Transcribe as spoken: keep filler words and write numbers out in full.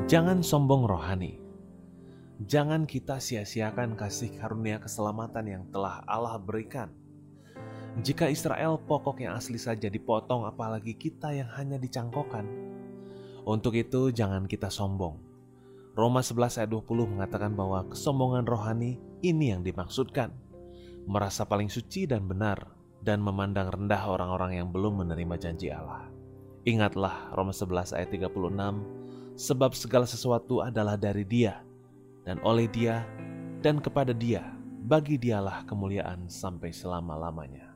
Jangan sombong rohani. Jangan kita sia-siakan kasih karunia keselamatan yang telah Allah berikan. Jika Israel pokok yang asli saja dipotong, apalagi kita yang hanya dicangkokkan. Untuk itu jangan kita sombong. Roma sebelas ayat dua puluh mengatakan bahwa kesombongan rohani ini yang dimaksudkan. Merasa paling suci dan benar dan memandang rendah orang-orang yang belum menerima janji Allah. Ingatlah Roma sebelas ayat tiga puluh enam, sebab segala sesuatu adalah dari Dia, dan oleh Dia, dan kepada Dia, bagi Dialah kemuliaan sampai selama-lamanya.